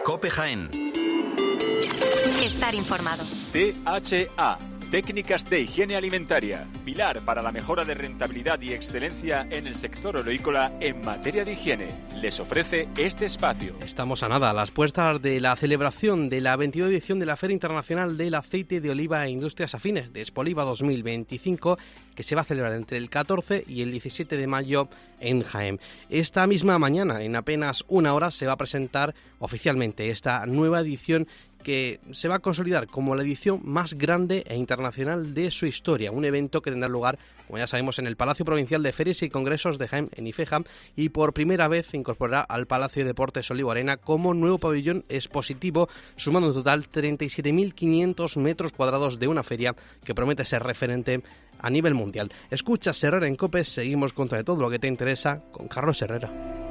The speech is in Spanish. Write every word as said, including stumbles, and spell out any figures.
COPE Jaén. Estar informado. T H A, técnicas de higiene alimentaria, pilar para la mejora de rentabilidad y excelencia en el sector oleícola en materia de higiene. Les ofrece este espacio. Estamos a nada, a las puertas de la celebración de la veintidós edición de la Feria Internacional del Aceite de Oliva e Industrias Afines, de Expoliva dos mil veinticinco, que se va a celebrar entre el catorce y el diecisiete de mayo en Jaén. Esta misma mañana, en apenas una hora, se va a presentar oficialmente esta nueva edición que se va a consolidar como la edición más grande e internacional de su historia, un evento que tendrá lugar, como ya sabemos, en el Palacio Provincial de Ferias y Congresos de Jaén, en IFEJA, y por primera vez se incorporará al Palacio de Deportes Olivo Arena como nuevo pabellón expositivo, sumando en total treinta y siete mil quinientos metros cuadrados de una feria que promete ser referente a nivel mundial. Escucha Herrera en COPE, seguimos con todo lo que te interesa con Carlos Herrera.